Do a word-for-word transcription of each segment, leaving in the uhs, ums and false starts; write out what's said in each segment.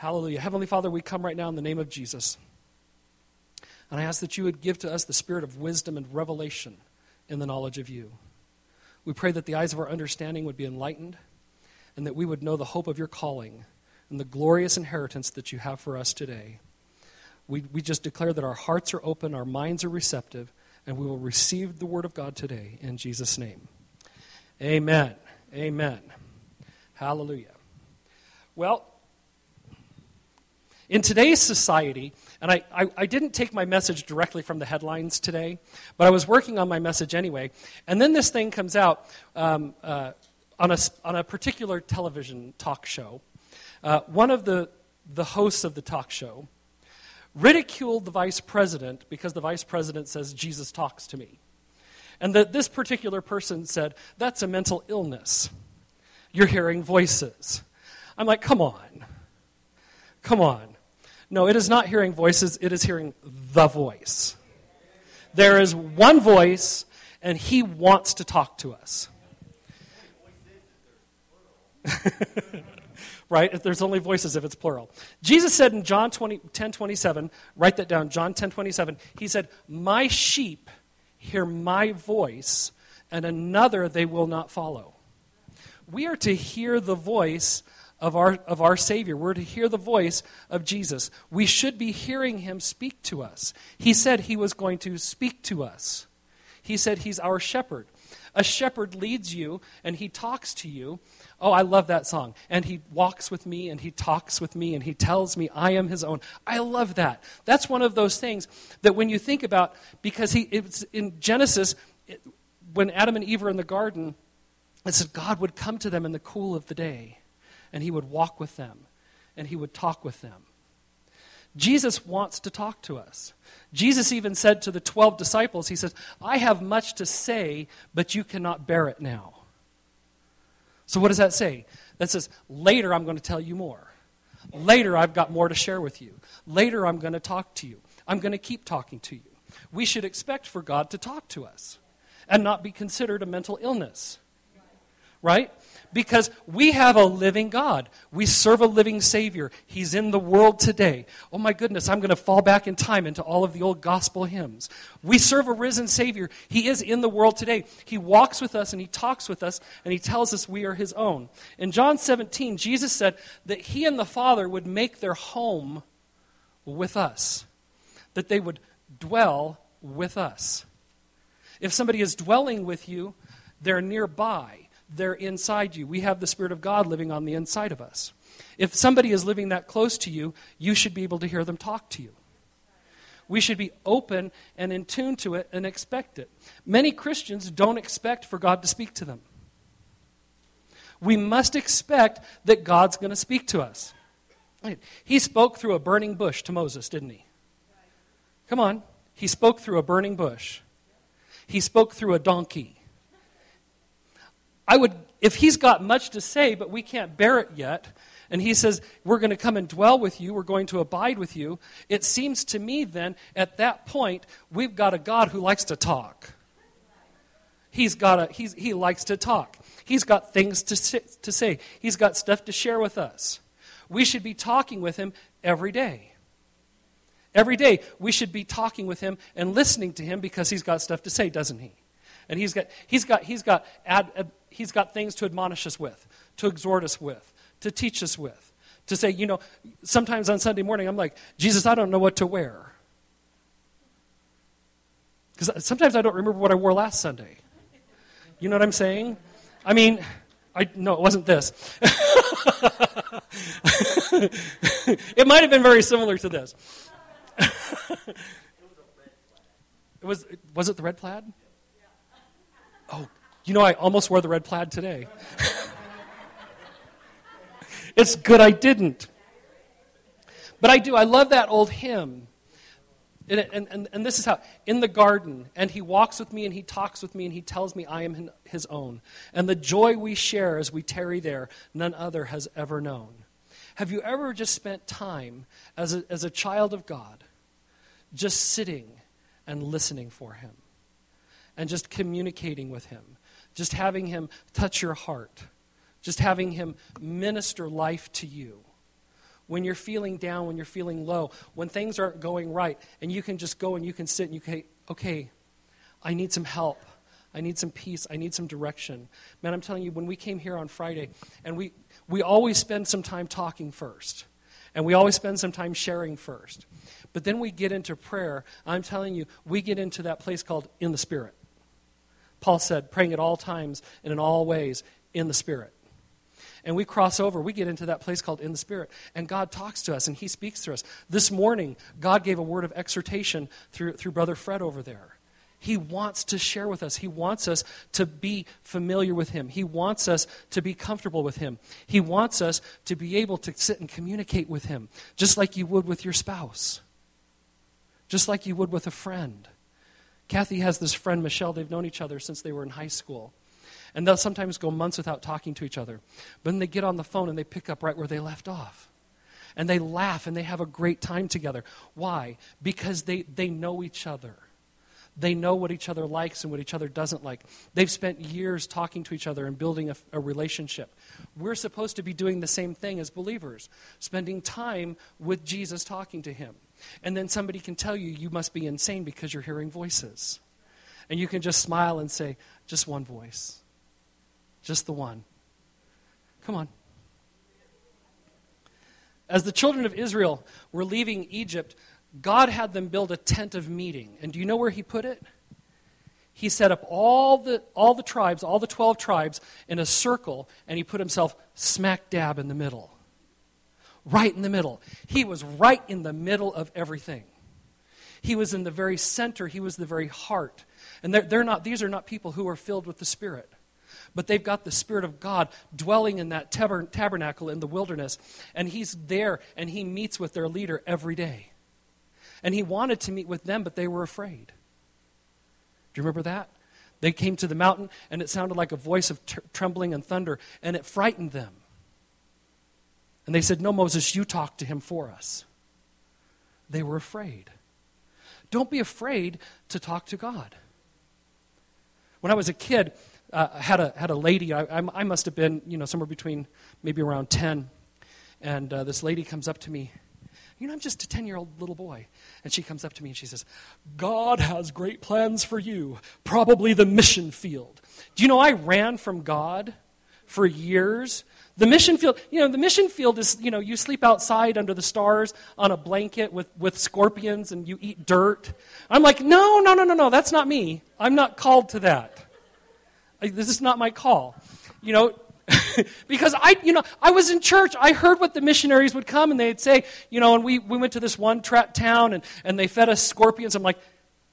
Hallelujah. Heavenly Father, we come right now in the name of Jesus. And I ask that you would give to us the spirit of wisdom and revelation in the knowledge of you. We pray that the eyes of our understanding would be enlightened and that we would know the hope of your calling and the glorious inheritance that you have for us today. We, we just declare that our hearts are open, our minds are receptive, and we will receive the word of God today in Jesus' name. Amen. Amen. Hallelujah. Well, in today's society, and I, I, I didn't take my message directly from the headlines today, but I was working on my message anyway, and then this thing comes out um, uh, on, a, on a particular television talk show. Uh, one of the, the hosts of the talk show ridiculed the vice president because the vice president says, Jesus talks to me. And that this particular person said, that's a mental illness. You're hearing voices. I'm like, come on. Come on. No, it is not hearing voices. It is hearing the voice. There is one voice, and he wants to talk to us. Right? If there's only voices if it's plural. Jesus said in John ten twenty-seven, write that down, John ten twenty-seven, he said, my sheep hear my voice, and another they will not follow. We are to hear the voice of our of our Savior. We're to hear the voice of Jesus. We should be hearing him speak to us. He said he was going to speak to us. He said he's our shepherd. A shepherd leads you, and he talks to you. Oh, I love that song. And he walks with me, and he talks with me, and he tells me I am his own. I love that. That's one of those things that when you think about, because he it's in Genesis, it, when Adam and Eve were in the garden, it said God would come to them in the cool of the day, and he would walk with them, and he would talk with them. Jesus wants to talk to us. Jesus even said to the twelve disciples, he says, I have much to say, but you cannot bear it now. So what does that say? That says, later I'm going to tell you more. Later I've got more to share with you. Later I'm going to talk to you. I'm going to keep talking to you. We should expect for God to talk to us and not be considered a mental illness. Right? Because we have a living God. We serve a living Savior. He's in the world today. Oh my goodness, I'm going to fall back in time into all of the old gospel hymns. We serve a risen Savior. He is in the world today. He walks with us and he talks with us and he tells us we are his own. In John seventeen, Jesus said that he and the Father would make their home with us. That they would dwell with us. If somebody is dwelling with you, they're nearby. They're inside you. We have the Spirit of God living on the inside of us. If somebody is living that close to you, you should be able to hear them talk to you. We should be open and in tune to it and expect it. Many Christians don't expect for God to speak to them. We must expect that God's going to speak to us. He spoke through a burning bush to Moses, didn't he? Come on. He spoke through a burning bush. He spoke through a donkey. I would, if he's got much to say, but we can't bear it yet, and he says, we're going to come and dwell with you, we're going to abide with you, it seems to me then, at that point, we've got a God who likes to talk. He's got a, he's, he likes to talk. He's got things to, to say. He's got stuff to share with us. We should be talking with him every day. Every day, we should be talking with him and listening to him because he's got stuff to say, doesn't he? And he's got he's got he's got ad, ad, he's got things to admonish us with, to exhort us with, to teach us with, to say, you know, sometimes on Sunday morning I'm like, Jesus, I don't know what to wear. Because sometimes I don't remember what I wore last Sunday. You know what I'm saying? I mean, I no, it wasn't this. It might have been very similar to this. It was was it the red plaid? Oh, you know, I almost wore the red plaid today. It's good I didn't. But I do. I love that old hymn. And, and, and, and this is how, in the garden, and he walks with me and he talks with me and he tells me I am his own. And the joy we share as we tarry there, none other has ever known. Have you ever just spent time as a, as a child of God, just sitting and listening for him? And just communicating with him. Just having him touch your heart. Just having him minister life to you. when you're feeling down, when you're feeling low, when things aren't going right, and you can just go and you can sit and you can, okay, I need some help. I need some peace. I need some direction. Man, I'm telling you, when we came here on Friday, and we, we always spend some time talking first, and we always spend some time sharing first. But then we get into prayer. I'm telling you, we get into that place called in the Spirit. Paul said, praying at all times and in all ways in the Spirit. And we cross over, we get into that place called in the Spirit, and God talks to us, and he speaks to us. This morning, God gave a word of exhortation through, through Brother Fred over there. He wants to share with us. He wants us to be familiar with him. He wants us to be comfortable with him. He wants us to be able to sit and communicate with him, just like you would with your spouse, just like you would with a friend. Kathy has this friend, Michelle. They've known each other since they were in high school. And they'll sometimes go months without talking to each other. But then they get on the phone and they pick up right where they left off. And they laugh and they have a great time together. Why? Because they, they know each other. They know what each other likes and what each other doesn't like. They've spent years talking to each other and building a, a relationship. We're supposed to be doing the same thing as believers, spending time with Jesus, talking to him. And then somebody can tell you, you must be insane because you're hearing voices. And you can just smile and say, just one voice. Just the one. Come on. As the children of Israel were leaving Egypt, God had them build a tent of meeting. And do you know where he put it? He set up all the all the tribes, all the twelve tribes, in a circle, and he put himself smack dab in the middle. Right in the middle. He was right in the middle of everything. He was in the very center. He was the very heart. And they're, they're not; these are not people who are filled with the Spirit. But they've got the Spirit of God dwelling in that tab- tabernacle in the wilderness. And he's there, and he meets with their leader every day. And he wanted to meet with them, but they were afraid. Do you remember that? They came to the mountain, and it sounded like a voice of t- trembling and thunder, and it frightened them. And they said, no, Moses, you talk to him for us. They were afraid. Don't be afraid to talk to God. When I was a kid, uh, I had a had a lady, I, I, I must have been, you know, somewhere between maybe around ten, and uh, this lady comes up to me. You know, I'm just a ten-year-old little boy. And she comes up to me and she says, God has great plans for you, probably the mission field. Do you know I ran from God for years? The mission field, you know, the mission field is, you know, you sleep outside under the stars on a blanket with, with scorpions and you eat dirt. I'm like, no, no, no, no, no, that's not me. I'm not called to that. I, this is not my call. You know, because I, you know, I was in church. I heard what the missionaries would come and they'd say, you know, and we, we went to this one tra- town and, and they fed us scorpions. I'm like,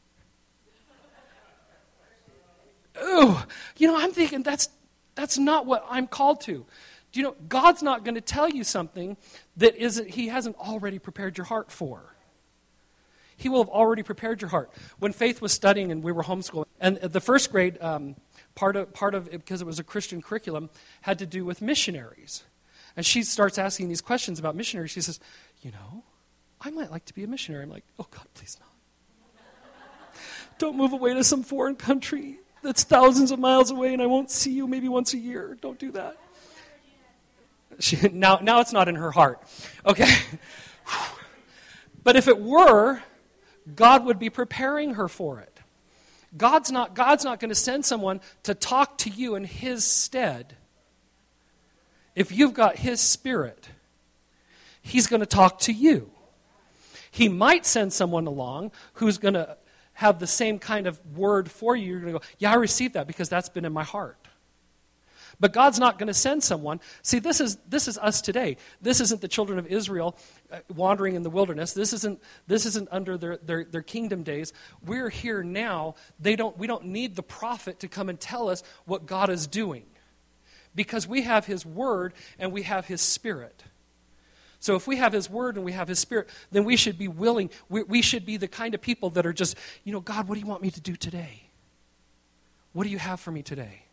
ooh, you know, I'm thinking that's that's not what I'm called to. Do you know, God's not going to tell you something that isn't, he hasn't already prepared your heart for. He will have already prepared your heart. When Faith was studying and we were homeschooling, and the first grade, um, Part of, part of it, because it was a Christian curriculum, had to do with missionaries. And she starts asking these questions about missionaries. She says, you know, I might like to be a missionary. I'm like, oh, God, please not. Don't move away to some foreign country that's thousands of miles away and I won't see you maybe once a year. Don't do that. She, now, now it's not in her heart. Okay. But if it were, God would be preparing her for it. God's not, God's not going to send someone to talk to you in his stead. If you've got his Spirit, he's going to talk to you. He might send someone along who's going to have the same kind of word for you. You're going to go, yeah, I received that because that's been in my heart. But God's not going to send someone. See, this is this is us today. This isn't the children of Israel uh, wandering in the wilderness. This isn't this isn't under their, their, their kingdom days. We're here now. They don't we don't need the prophet to come and tell us what God is doing. Because we have his word and we have his Spirit. So if we have his word and we have his Spirit, then we should be willing. We, we should be the kind of people that are just, you know, God, what do you want me to do today? What do you have for me today?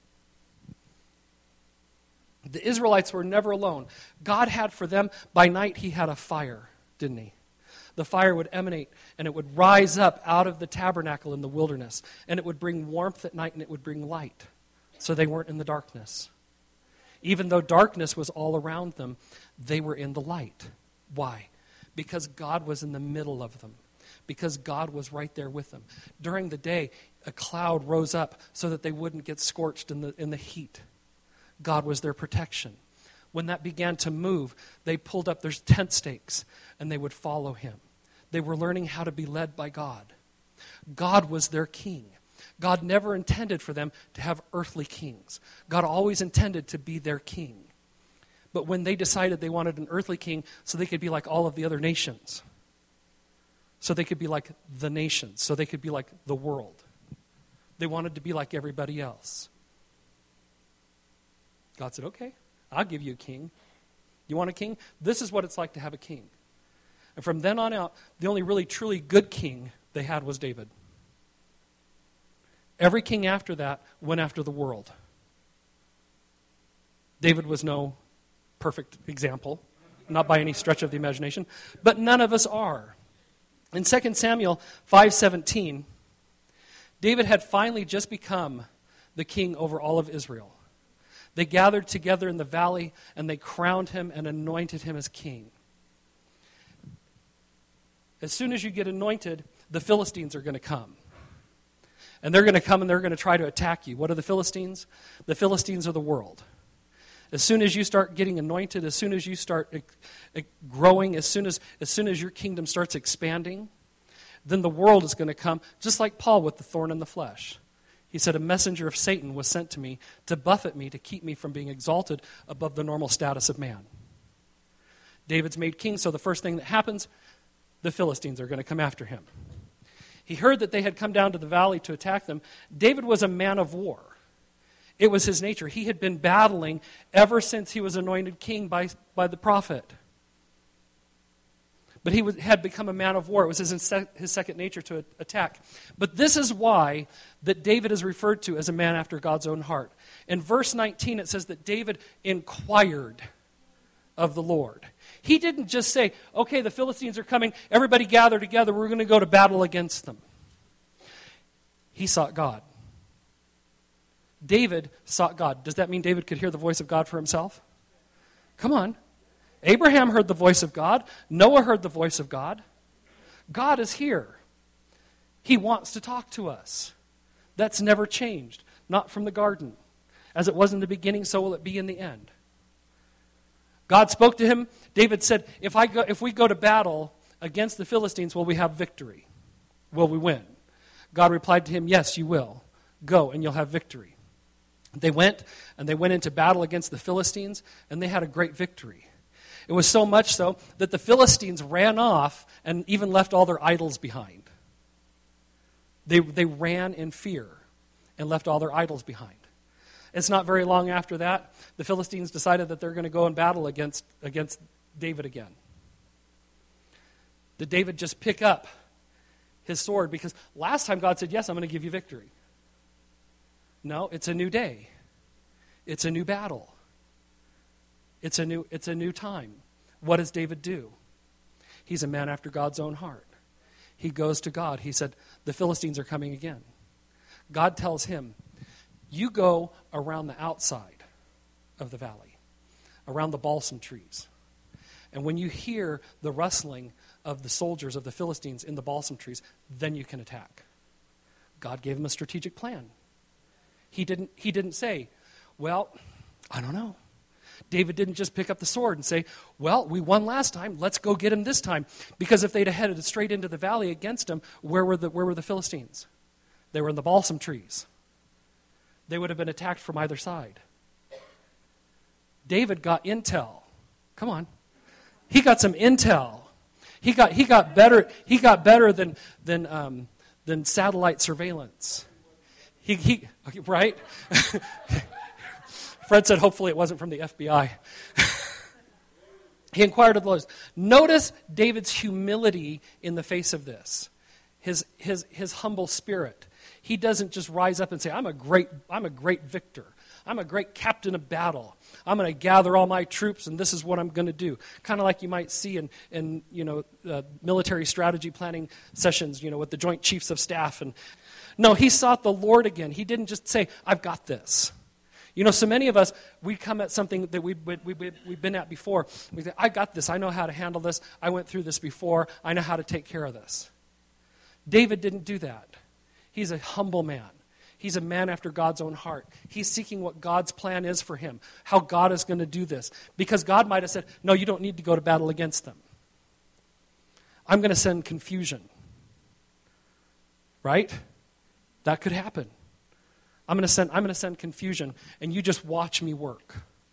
The Israelites were never alone. God had for them, by night he had a fire, didn't he? The fire would emanate and it would rise up out of the tabernacle in the wilderness. And it would bring warmth at night and it would bring light. So they weren't in the darkness. Even though darkness was all around them, they were in the light. Why? Because God was in the middle of them. Because God was right there with them. During the day, a cloud rose up so that they wouldn't get scorched in the, in the heat. God was their protection. When that began to move, they pulled up their tent stakes and they would follow him. They were learning how to be led by God. God was their king. God never intended for them to have earthly kings. God always intended to be their king. But when they decided they wanted an earthly king so they could be like all of the other nations, so they could be like the nations, so they could be like the world, they wanted to be like everybody else. God said, okay, I'll give you a king. You want a king? This is what it's like to have a king. And from then on out, the only really truly good king they had was David. Every king after that went after the world. David was no perfect example, not by any stretch of the imagination, but none of us are. In Second Samuel five seventeen, David had finally just become the king over all of Israel. They gathered together in the valley and they crowned him and anointed him as king. As soon as you get anointed, the Philistines are going to come. And they're going to come and they're going to try to attack you. What are the Philistines? The Philistines are the world. As soon as you start getting anointed, as soon as you start growing, as soon as, as soon as your kingdom starts expanding, then the world is going to come, just like Paul with the thorn in the flesh. He said, a messenger of Satan was sent to me to buffet me, to keep me from being exalted above the normal status of man. David's made king, so the first thing that happens, the Philistines are going to come after him. He heard that they had come down to the valley to attack them. David was a man of war. It was his nature. He had been battling ever since he was anointed king by, by the prophet. But he was, had become a man of war. It was his, his second nature to attack. But this is why that David is referred to as a man after God's own heart. In verse nineteen, it says that David inquired of the Lord. He didn't just say, okay, the Philistines are coming, everybody gather together, we're going to go to battle against them. He sought God. David sought God. Does that mean David could hear the voice of God for himself? Come on. Abraham heard the voice of God. Noah heard the voice of God. God is here. He wants to talk to us. That's never changed. Not from the garden. As it was in the beginning, so will it be in the end. God spoke to him. David said, if I go, if we go to battle against the Philistines, will we have victory? Will we win? God replied to him, yes, you will. Go and you'll have victory. They went, and they went into battle against the Philistines, and they had a great victory. It was so much so that the Philistines ran off and even left all their idols behind. They, they ran in fear and left all their idols behind. It's not very long after that, the Philistines decided that they're going to go and battle against, against David again. Did David just pick up his sword? Because last time God said, yes, I'm going to give you victory. No, it's a new day. It's a new battle. It's a new, it's a new time. What does David do? He's a man after God's own heart. He goes to God. He said, the Philistines are coming again. God tells him, you go around the outside of the valley, around the balsam trees. And when you hear the rustling of the soldiers of the Philistines in the balsam trees, then you can attack. God gave him a strategic plan. He didn't, he didn't say, well, I don't know. David didn't just pick up the sword and say, well, we won last time, let's go get him this time. Because if they'd have headed straight into the valley against him, where were the, where were the Philistines? They were in the balsam trees. They would have been attacked from either side. David got intel. Come on. He got some intel. He got, he got better, he got better than, than, um, than satellite surveillance. He, he, right? Fred said hopefully it wasn't from the F B I. He inquired of the Lord. Notice David's humility in the face of this. His, his, his humble spirit. He doesn't just rise up and say, I'm a great, I'm a great victor. I'm a great captain of battle. I'm going to gather all my troops and this is what I'm going to do. Kind of like you might see in, in you know, uh, military strategy planning sessions, you know, with the Joint Chiefs of Staff. And no, he sought the Lord again. He didn't just say, I've got this. You know, so many of us, we come at something that we, we, we, we've been at before. We say, I got this. I know how to handle this. I went through this before. I know how to take care of this. David didn't do that. He's a humble man. He's a man after God's own heart. He's seeking what God's plan is for him, how God is going to do this. Because God might have said, no, you don't need to go to battle against them. I'm going to send confusion. Right? That could happen. I'm going to send I'm going to send confusion, and you just watch me work.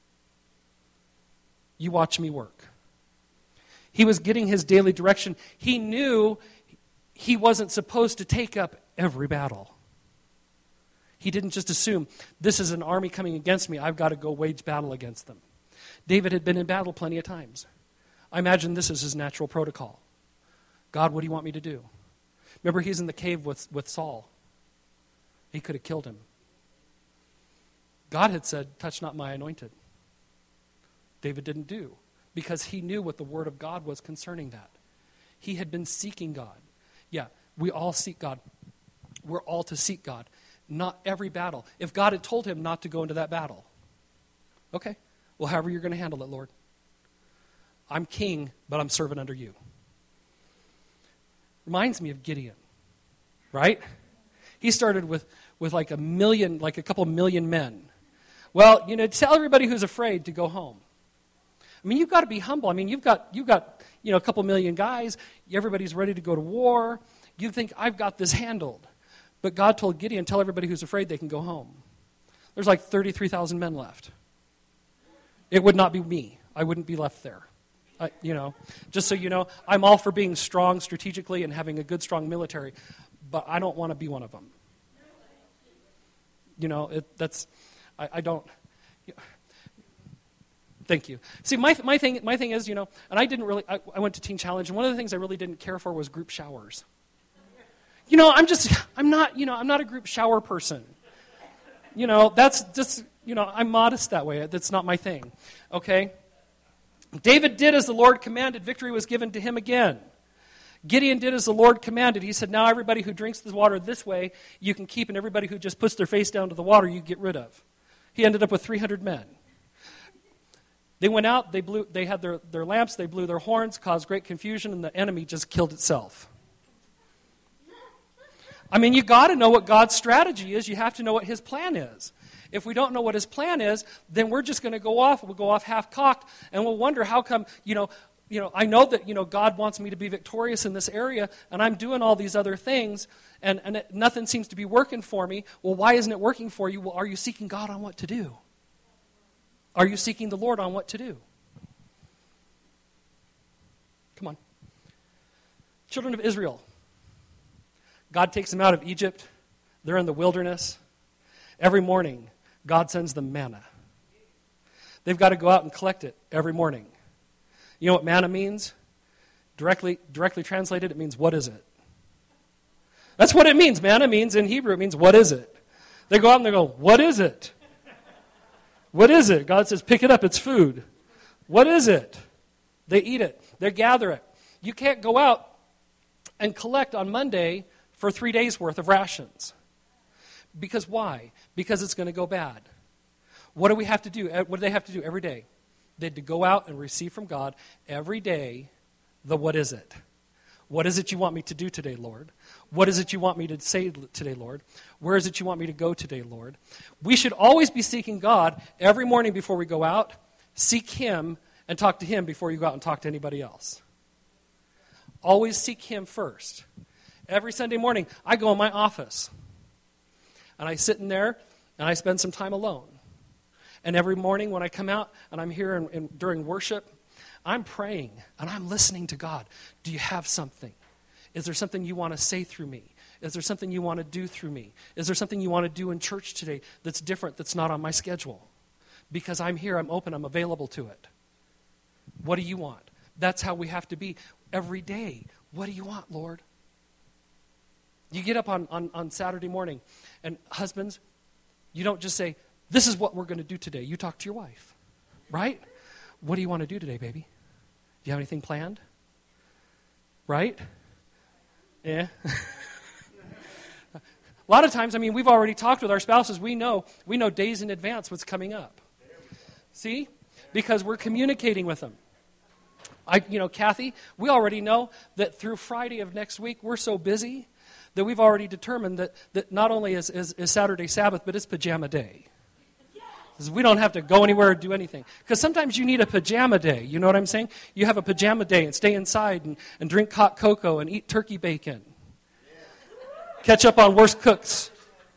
You watch me work. He was getting his daily direction. He knew he wasn't supposed to take up every battle. He didn't just assume, this is an army coming against me, I've got to go wage battle against them. David had been in battle plenty of times. I imagine this is his natural protocol. God, what do you want me to do? Remember, he's in the cave with, with Saul. He could have killed him. God had said, touch not my anointed. David didn't do, because he knew what the word of God was concerning that. He had been seeking God. Yeah, we all seek God. We're all to seek God. Not every battle. If God had told him not to go into that battle, okay, well, however you're going to handle it, Lord. I'm king, but I'm servant under you. Reminds me of Gideon, right? He started with, with like a million, like a couple million men. Well, you know, tell everybody who's afraid to go home. I mean, you've got to be humble. I mean, you've got, you've got, you know, a couple million guys. Everybody's ready to go to war. You think, I've got this handled. But God told Gideon, tell everybody who's afraid they can go home. There's like thirty-three thousand men left. It would not be me. I wouldn't be left there. I, you know, just so you know, I'm all for being strong strategically and having a good, strong military, but I don't want to be one of them. You know, it, that's, I, I don't. You know, thank you. See, my my thing my thing is, you know, and I didn't really. I, I went to Teen Challenge, and one of the things I really didn't care for was group showers. You know, I'm just, I'm not, you know, I'm not a group shower person. You know, that's just, you know, I'm modest that way. That's not my thing. Okay? David did as the Lord commanded. Victory was given to him again. Gideon did as the Lord commanded. He said, now everybody who drinks the water this way, you can keep, and everybody who just puts their face down to the water, you get rid of. He ended up with three hundred men. They went out, they blew, they had their, their lamps, they blew their horns, caused great confusion, and the enemy just killed itself. I mean, you got to know what God's strategy is. You have to know what his plan is. If we don't know what his plan is, then we're just going to go off. We'll go off half-cocked, and we'll wonder how come, you know, you know, I know that, you know, God wants me to be victorious in this area, and I'm doing all these other things, and, and it, nothing seems to be working for me. Well, why isn't it working for you? Well, are you seeking God on what to do? Are you seeking the Lord on what to do? Come on. Children of Israel. God takes them out of Egypt. They're in the wilderness. Every morning, God sends them manna. They've got to go out and collect it every morning. You know what manna means? Directly, directly translated, it means, what is it? That's what it means. Manna means, in Hebrew, it means, what is it? They go out and they go, what is it? What is it? God says, pick it up, it's food. What is it? They eat it. They gather it. You can't go out and collect on Monday for three days' worth of rations. Because why? Because it's going to go bad. What do we have to do? What do they have to do every day? They had to go out and receive from God every day the what is it? What is it you want me to do today, Lord? What is it you want me to say today, Lord? Where is it you want me to go today, Lord? We should always be seeking God every morning before we go out. Seek him and talk to him before you go out and talk to anybody else. Always seek him first. Every Sunday morning, I go in my office, and I sit in there, and I spend some time alone. And every morning when I come out, and I'm here in, in, during worship, I'm praying, and I'm listening to God. Do you have something? Is there something you want to say through me? Is there something you want to do through me? Is there something you want to do in church today that's different, that's not on my schedule? Because I'm here, I'm open, I'm available to it. What do you want? That's how we have to be every day. What do you want, Lord? You get up on, on, on Saturday morning, and husbands, you don't just say, this is what we're going to do today. You talk to your wife, right? What do you want to do today, baby? Do you have anything planned? Right? Yeah. A lot of times, I mean, we've already talked with our spouses. We know, we know days in advance what's coming up. See? Because we're communicating with them. I, you know, Kathy, we already know that through Friday of next week, we're so busy that we've already determined that, that not only is, is, is Saturday Sabbath, but it's pajama day. Because we don't have to go anywhere or do anything. Because sometimes you need a pajama day. You know what I'm saying? You have a pajama day and stay inside and, and drink hot cocoa and eat turkey bacon. Catch up on worst cooks.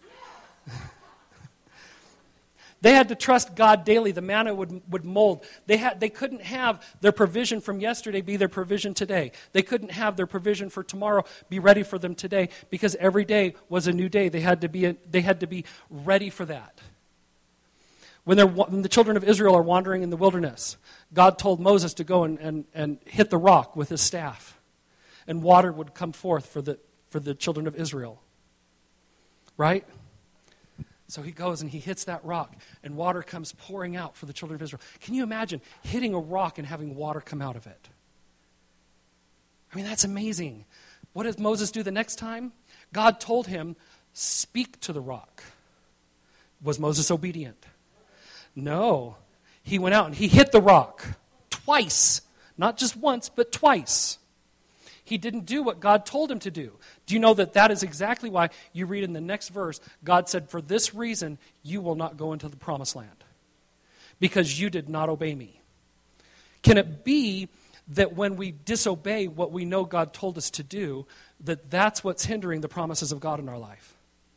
They had to trust God daily. The manna would, would mold. They, had, they couldn't have their provision from yesterday be their provision today. They couldn't have their provision for tomorrow be ready for them today, because every day was a new day. They had to be, they had to be ready for that. When, they're, when the children of Israel are wandering in the wilderness, God told Moses to go and, and, and hit the rock with his staff, and water would come forth for the, for the children of Israel. Right? So he goes and he hits that rock, and water comes pouring out for the children of Israel. Can you imagine hitting a rock and having water come out of it? I mean, that's amazing. What does Moses do the next time? God told him, speak to the rock. Was Moses obedient? No. He went out and he hit the rock twice. Not just once, but twice. He didn't do what God told him to do. Do you know that that is exactly why you read in the next verse, God said, for this reason, you will not go into the promised land, because you did not obey me. Can it be that when we disobey what we know God told us to do, that that's what's hindering the promises of God in our life?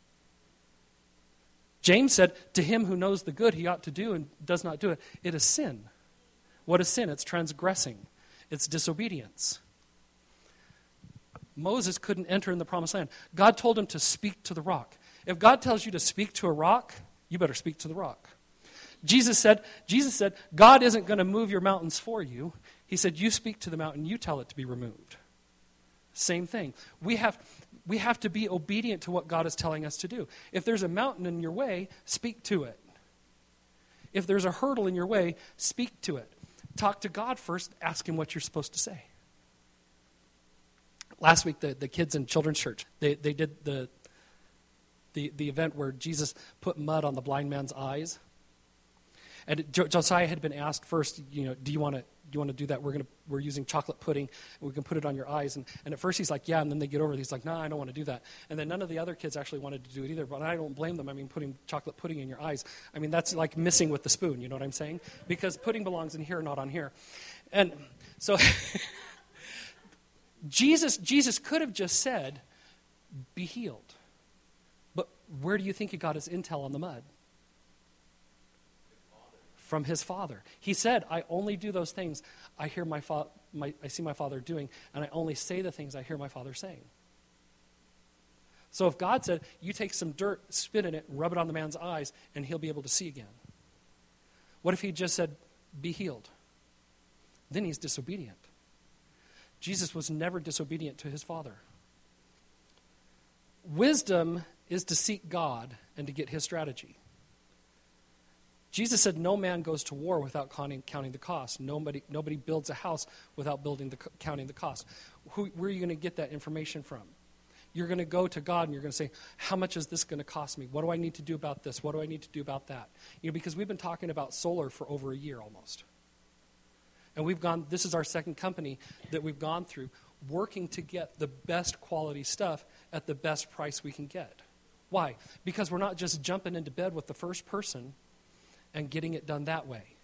James said, to him who knows the good he ought to do and does not do it, it is sin. What is sin? It's transgressing. It's disobedience. Moses couldn't enter in the promised land. God told him to speak to the rock. If God tells you to speak to a rock, you better speak to the rock. Jesus said, Jesus said, God isn't going to move your mountains for you. He said, you speak to the mountain, you tell it to be removed. Same thing. We have, we have to be obedient to what God is telling us to do. If there's a mountain in your way, speak to it. If there's a hurdle in your way, speak to it. Talk to God first, ask him what you're supposed to say. Last week, the, the kids in children's church, they, they did the, the the event where Jesus put mud on the blind man's eyes. And it, Josiah had been asked first, you know, do you want to do you want to do that? We're gonna we're using chocolate pudding, and we can put it on your eyes. And, and at first he's like, yeah, and then they get over it. He's like, no, nah, I don't want to do that. And then none of the other kids actually wanted to do it either. But I don't blame them. I mean, putting chocolate pudding in your eyes, I mean, that's like missing with the spoon. You know what I'm saying? Because pudding belongs in here, not on here. And so. Jesus, Jesus could have just said, be healed. But where do you think he got his intel on the mud? From his Father. He said, I only do those things I hear my, fa- my I see my Father doing, and I only say the things I hear my Father saying. So if God said, you take some dirt, spit in it, and rub it on the man's eyes, and he'll be able to see again. What if he just said, be healed? Then he's disobedient. Jesus was never disobedient to his Father. Wisdom is to seek God and to get his strategy. Jesus said no man goes to war without counting, counting the cost. Nobody, nobody builds a house without building the, counting the cost. Who, where are you going to get that information from? You're going to go to God and you're going to say, how much is this going to cost me? What do I need to do about this? What do I need to do about that? You know, because we've been talking about solar for over a year almost. And we've gone, this is our second company that we've gone through, working to get the best quality stuff at the best price we can get. Why? Because we're not just jumping into bed with the first person and getting it done that way.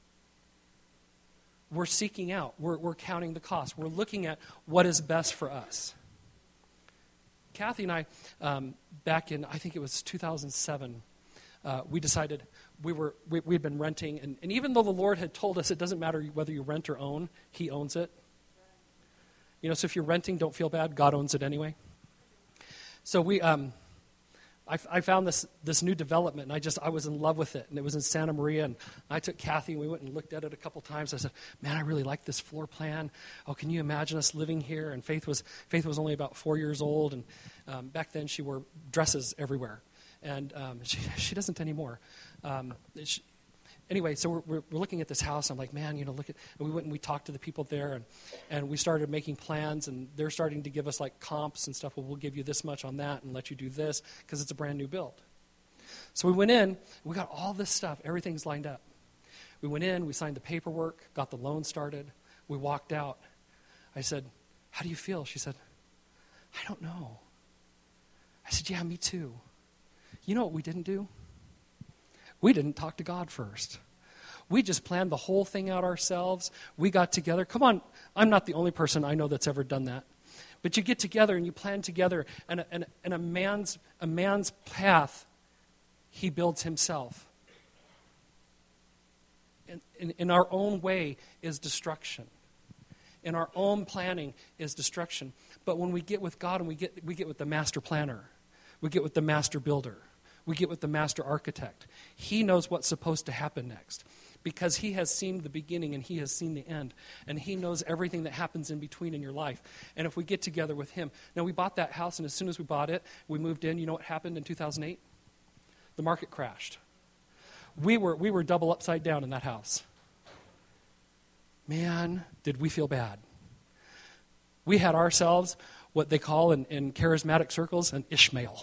We're seeking out. We're, we're counting the cost. We're looking at what is best for us. Kathy and I, um, back in, I think it was two thousand seven, uh, we decided we were, we, we'd been renting, and, and even though the Lord had told us it doesn't matter whether you rent or own, he owns it. You know, so if you're renting, don't feel bad. God owns it anyway. So we, um, I, I found this this new development, and I just, I was in love with it, and it was in Santa Maria, and I took Kathy, and we went and looked at it a couple times. I said, man, I really like this floor plan. Oh, can you imagine us living here? And Faith was, Faith was only about four years old, and um, back then she wore dresses everywhere. And um, she, she doesn't anymore. Um, she, anyway, so we're, we're, we're looking at this house. I'm like, man, you know, look at, and we went and we talked to the people there, and, and we started making plans, and they're starting to give us like comps and stuff. Well, we'll give you this much on that and let you do this because it's a brand new build. So we went in, we got all this stuff. Everything's lined up. We went in, we signed the paperwork, got the loan started. We walked out. I said, how do you feel? She said, I don't know. I said, yeah, me too. You know what we didn't do? We didn't talk to God first. We just planned the whole thing out ourselves. We got together. Come on, I'm not the only person I know that's ever done that. But you get together and you plan together, and a, and, and a man's a man's path, he builds himself. In, in, in our own way is destruction. In our own planning is destruction. But when we get with God and we get we get with the master planner, we get with the master builder, we get with the master architect. He knows what's supposed to happen next because he has seen the beginning and he has seen the end. And he knows everything that happens in between in your life. And if we get together with him. Now, we bought that house, and as soon as we bought it, we moved in. You know what happened in two thousand eight? The market crashed. We were, we were double upside down in that house. Man, did we feel bad. We had ourselves what they call in, in charismatic circles an Ishmael.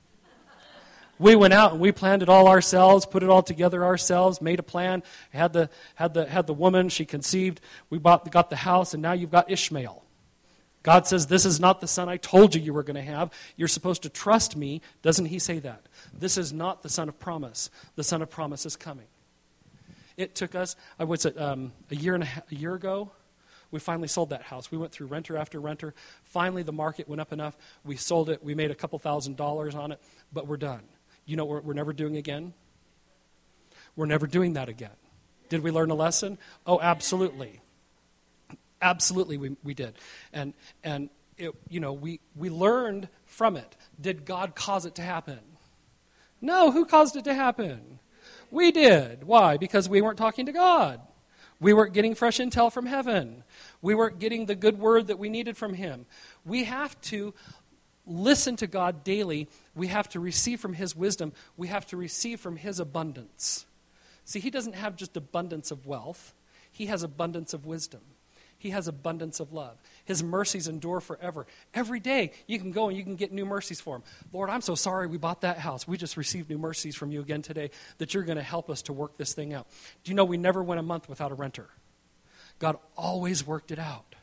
We went out and we planned it all ourselves, put it all together ourselves, made a plan, had the had the had the woman, she conceived, we bought got the house, and now you've got Ishmael. God says, this is not the son I told you you were going to have. You're supposed to trust me. Doesn't he say that? This is not the son of promise. The son of promise is coming. It took us, I was it, um, a year and a, half, a year ago, we finally sold that house. We went through renter after renter. Finally, the market went up enough. We sold it. We made a couple thousand dollars on it, but we're done. You know what we're never doing again? We're never doing that again. Did we learn a lesson? Oh, absolutely. Absolutely we, we did. And and it, you know, we, we learned from it. Did God cause it to happen? No, who caused it to happen? We did. Why? Because we weren't talking to God. We weren't getting fresh intel from heaven. We weren't getting the good word that we needed from him. We have to listen to God daily. We have to receive from his wisdom. We have to receive from his abundance. See, he doesn't have just abundance of wealth. He has abundance of wisdom. He has abundance of love. His mercies endure forever. Every day you can go and you can get new mercies for him. Lord, I'm so sorry we bought that house. We just received new mercies from you again today that you're going to help us to work this thing out. Do you know we never went a month without a renter? God always worked it out.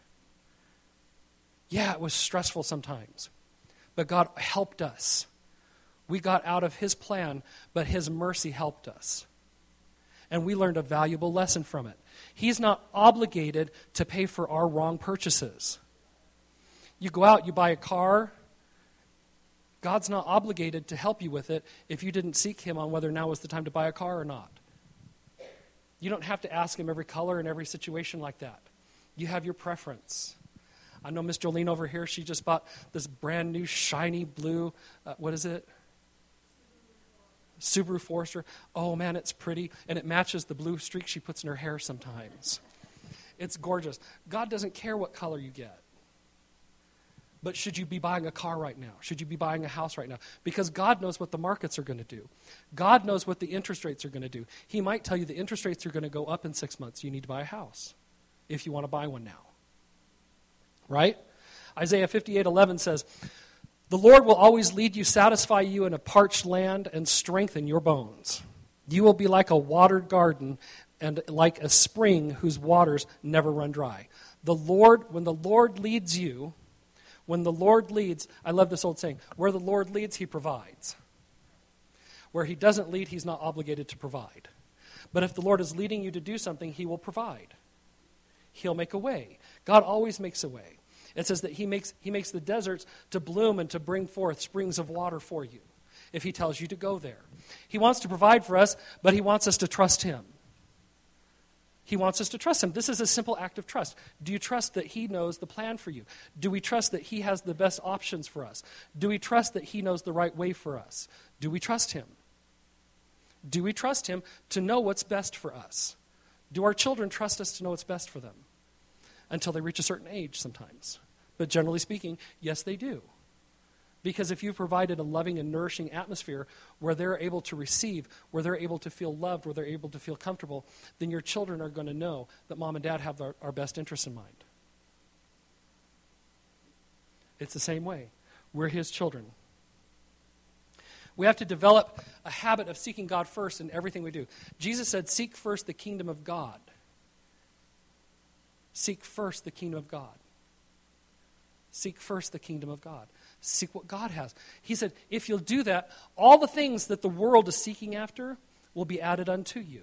Yeah, it was stressful sometimes, but God helped us. We got out of his plan, but his mercy helped us. And we learned a valuable lesson from it. He's not obligated to pay for our wrong purchases. You go out, you buy a car. God's not obligated to help you with it if you didn't seek him on whether now was the time to buy a car or not. You don't have to ask him every color in every situation like that. You have your preference. I know Miss Jolene over here, she just bought this brand new shiny blue, uh, what is it? Subaru Forester. Oh, man, it's pretty. And it matches the blue streak she puts in her hair sometimes. It's gorgeous. God doesn't care what color you get. But should you be buying a car right now? Should you be buying a house right now? Because God knows what the markets are going to do. God knows what the interest rates are going to do. He might tell you the interest rates are going to go up in six months. You need to buy a house if you want to buy one now. Right? Isaiah fifty-eight eleven says, the Lord will always lead you, satisfy you in a parched land, and strengthen your bones. You will be like a watered garden and like a spring whose waters never run dry. The Lord, when the Lord leads you, when the Lord leads, I love this old saying, where the Lord leads, he provides. Where he doesn't lead, he's not obligated to provide. But if the Lord is leading you to do something, he will provide. He'll make a way. God always makes a way. It says that he makes he makes the deserts to bloom and to bring forth springs of water for you if he tells you to go there. He wants to provide for us, but he wants us to trust him. He wants us to trust him. This is a simple act of trust. Do you trust that he knows the plan for you? Do we trust that he has the best options for us? Do we trust that he knows the right way for us? Do we trust him? Do we trust him to know what's best for us? Do our children trust us to know what's best for them? Until they reach a certain age sometimes. But generally speaking, yes, they do. Because if you've provided a loving and nourishing atmosphere where they're able to receive, where they're able to feel loved, where they're able to feel comfortable, then your children are going to know that mom and dad have our, our best interests in mind. It's the same way. We're his children. We have to develop a habit of seeking God first in everything we do. Jesus said, seek first the kingdom of God. Seek first the kingdom of God. Seek first the kingdom of God. Seek what God has. He said, if you'll do that, all the things that the world is seeking after will be added unto you.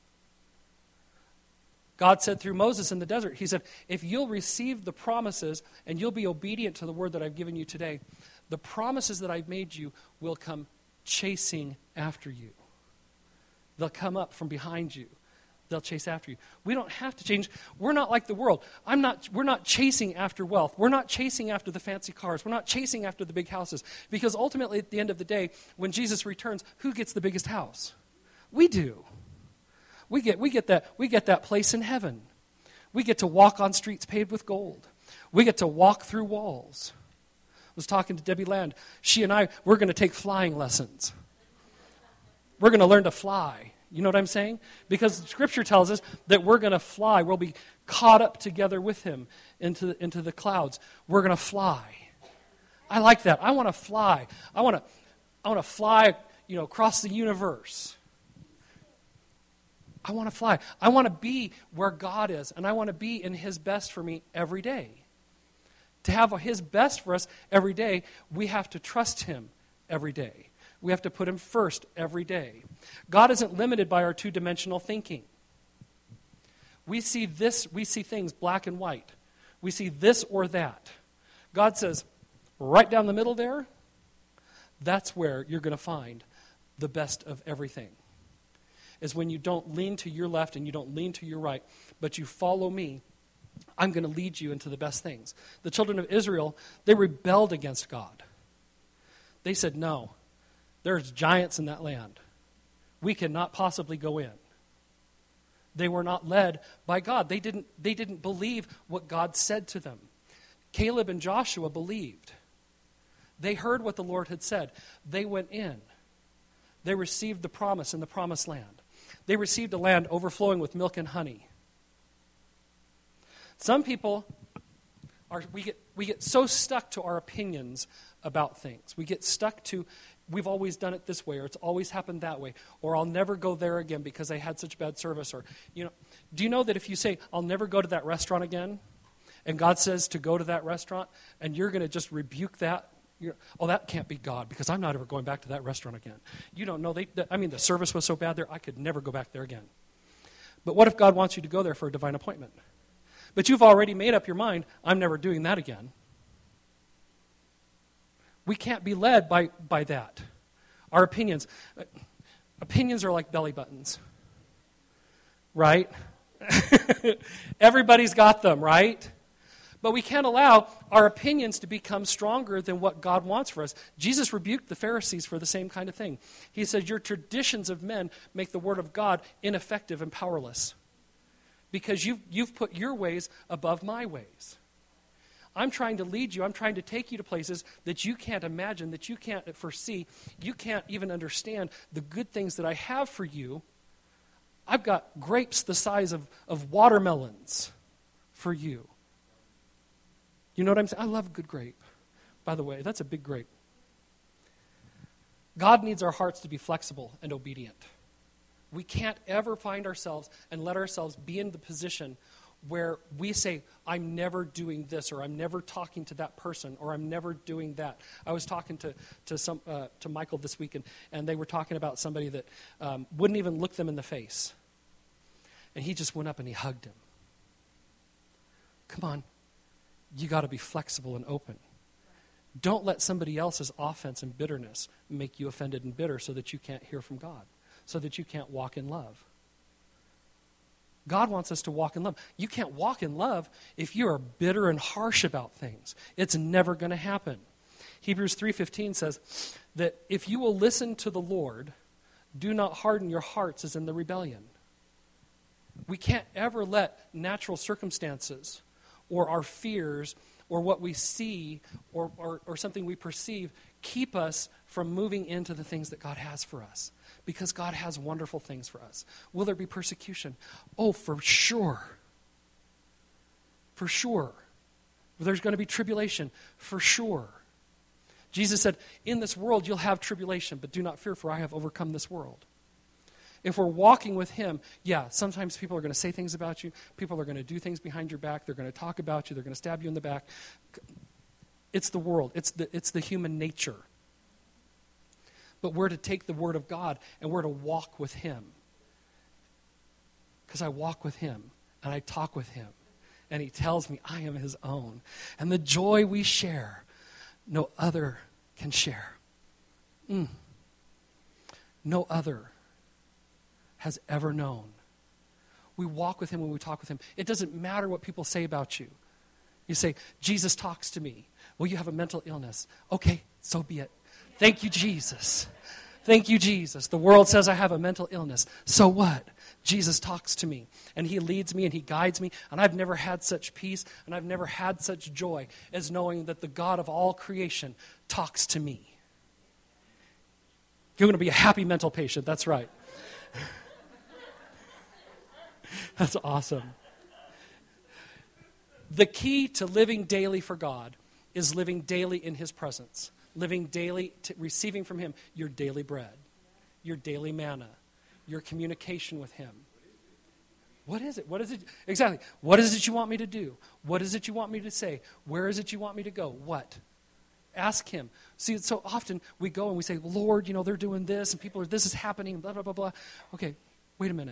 God said through Moses in the desert, he said, if you'll receive the promises and you'll be obedient to the word that I've given you today, the promises that I've made you will come chasing after you. They'll come up from behind you. They'll chase after you. We don't have to change. We're not like the world. I'm not, we're not chasing after wealth. We're not chasing after the fancy cars. We're not chasing after the big houses. Because ultimately, at the end of the day, when Jesus returns, who gets the biggest house? We do. We get, we get that, we get that place in heaven. We get to walk on streets paved with gold. We get to walk through walls. I was talking to Debbie Land. She and I, we're going to take flying lessons. We're going to learn to fly. You know what I'm saying? Because Scripture tells us that we're going to fly. We'll be caught up together with him into the, into the clouds. We're going to fly. I like that. I want to fly. I want to I want to fly, you know, across the universe. I want to fly. I want to be where God is, and I want to be in his best for me every day. To have his best for us every day, we have to trust him every day. We have to put him first every day. God isn't limited by our two-dimensional thinking. We see this, we see things black and white. We see this or that. God says, right down the middle there, that's where you're going to find the best of everything. Is when you don't lean to your left and you don't lean to your right, but you follow me. I'm going to lead you into the best things. The children of Israel, they rebelled against God. They said, no. There's giants in that land. We cannot possibly go in. They were not led by God. They didn't, they didn't believe what God said to them. Caleb and Joshua believed. They heard what the Lord had said. They went in. They received the promise in the promised land. They received a land overflowing with milk and honey. Some people, are we get, we get so stuck to our opinions about things. We get stuck to, we've always done it this way, or it's always happened that way, or I'll never go there again because they had such bad service, or, you know, do you know that if you say, I'll never go to that restaurant again, and God says to go to that restaurant, and you're going to just rebuke that, you're, oh, that can't be God, because I'm not ever going back to that restaurant again. You don't know, they, I mean, the service was so bad there, I could never go back there again. But what if God wants you to go there for a divine appointment? But you've already made up your mind, I'm never doing that again. We can't be led by, by that. Our opinions. Opinions are like belly buttons. Right? Everybody's got them, right? But we can't allow our opinions to become stronger than what God wants for us. Jesus rebuked the Pharisees for the same kind of thing. He said, your traditions of men make the word of God ineffective and powerless. Because you've, you've put your ways above my ways. I'm trying to lead you. I'm trying to take you to places that you can't imagine, that you can't foresee. You can't even understand the good things that I have for you. I've got grapes the size of, of watermelons for you. You know what I'm saying? I love a good grape. By the way, that's a big grape. God needs our hearts to be flexible and obedient. We can't ever find ourselves and let ourselves be in the position where we say, I'm never doing this, or I'm never talking to that person, or I'm never doing that. I was talking to to some uh, to Michael this week, and, and they were talking about somebody that um, wouldn't even look them in the face. And he just went up and he hugged him. Come on. You got to be flexible and open. Don't let somebody else's offense and bitterness make you offended and bitter so that you can't hear from God, so that you can't walk in love. God wants us to walk in love. You can't walk in love if you are bitter and harsh about things. It's never going to happen. Hebrews three fifteen says that if you will listen to the Lord, do not harden your hearts as in the rebellion. We can't ever let natural circumstances or our fears or what we see or, or, or something we perceive keep us from moving into the things that God has for us. Because God has wonderful things for us. Will there be persecution? Oh, for sure. For sure. There's going to be tribulation. For sure. Jesus said, in this world you'll have tribulation, but do not fear, for I have overcome this world. If we're walking with him, yeah, sometimes people are going to say things about you. People are going to do things behind your back. They're going to talk about you. They're going to stab you in the back. It's the world. It's the, it's the human nature. But we're to take the word of God and we're to walk with him. Because I walk with him and I talk with him. And he tells me I am his own. And the joy we share, no other can share. Mm. No other has ever known. We walk with him when we talk with him. It doesn't matter what people say about you. You say, Jesus talks to me. Well, you have a mental illness. Okay, so be it. Thank you, Jesus. Thank you, Jesus. The world says I have a mental illness. So what? Jesus talks to me, and he leads me, and he guides me, and I've never had such peace, and I've never had such joy as knowing that the God of all creation talks to me. You're going to be a happy mental patient. That's right. That's awesome. The key to living daily for God is living daily in his presence. Living daily, to receiving from him your daily bread, your daily manna, your communication with him. What is it? What is it? Exactly. What is it you want me to do? What is it you want me to say? Where is it you want me to go? What? Ask him. See, so often we go and we say, Lord, you know, they're doing this, and people are, this is happening, blah, blah, blah, blah. Okay, wait a minute.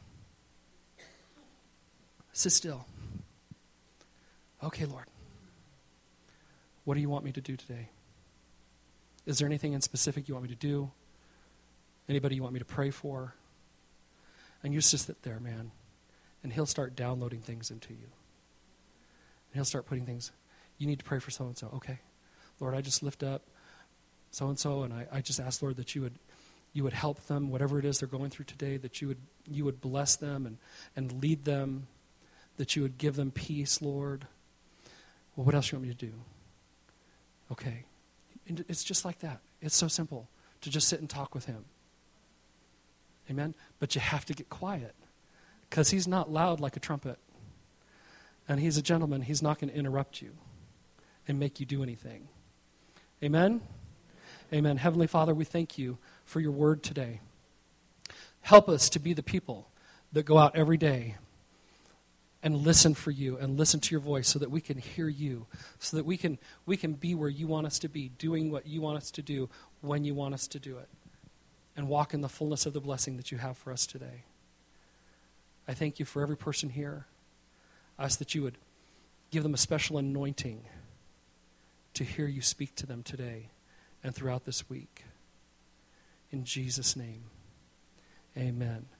Sit still. Okay, Lord. What do you want me to do today? Is there anything in specific you want me to do? Anybody you want me to pray for? And you just sit there, man. And he'll start downloading things into you. And he'll start putting things, you need to pray for so-and-so. Okay. Lord, I just lift up so-and-so, and I, I just ask, Lord, that you would you would help them, whatever it is they're going through today, that you would you would bless them and, and lead them, that you would give them peace, Lord. Well, what else do you want me to do? Okay. And it's just like that. It's so simple to just sit and talk with him. Amen? But you have to get quiet because he's not loud like a trumpet. And he's a gentleman. He's not going to interrupt you and make you do anything. Amen? Amen. Heavenly Father, we thank you for your word today. Help us to be the people that go out every day and listen for you and listen to your voice so that we can hear you, so that we can we can be where you want us to be, doing what you want us to do when you want us to do it, and walk in the fullness of the blessing that you have for us today. I thank you for every person here. I ask that you would give them a special anointing to hear you speak to them today and throughout this week. In Jesus' name, amen.